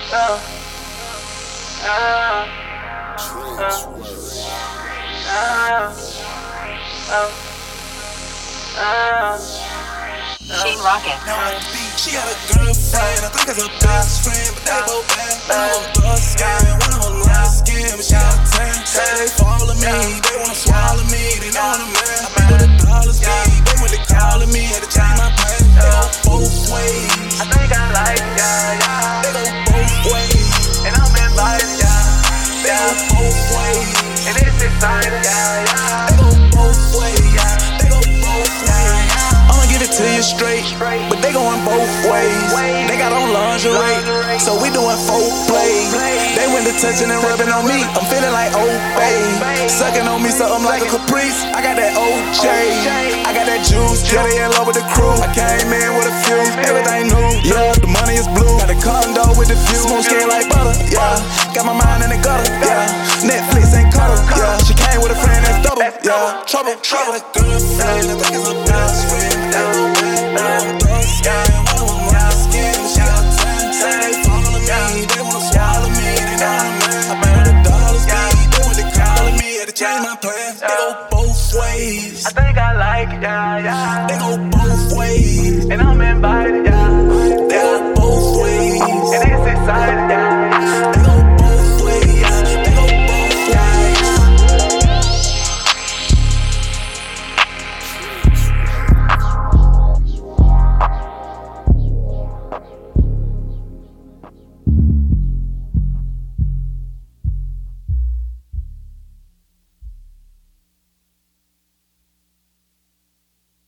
Shane Rocket. She got a girlfriend, I think it's her best friend, but they both bad. One of them dark skin, one of them light skin, but she got a tan. Say they follow me, they wanna swallow me, they know I'm the man. I be where the dollars be, they when they calling me, had to change my plan. They go both ways. I think I like it, yeah. They go both ways. And I'm invited, yeah. They go both ways. And it's exciting, yeah. They go both ways. They go both ways. I'ma give it to you straight, but they going both ways. They got on lingerie, so we doing foreplay. They went to touching and rubbing on me, I'm feeling like Obey. Sucking on me something like a Caprice, I got that OJ. I got that juice, yeah, they in love with the crew. I came in with a few, everything new, yeah, the money is blue. Got a condo with the view, smooth skin like butter, yeah. Got my mind in the gutter, yeah. Netflix ain't cutter, yeah. She came with a friend that's double, yeah. Trouble, trouble. Girlfriend, I think it's a best friend. They go back, dark skin.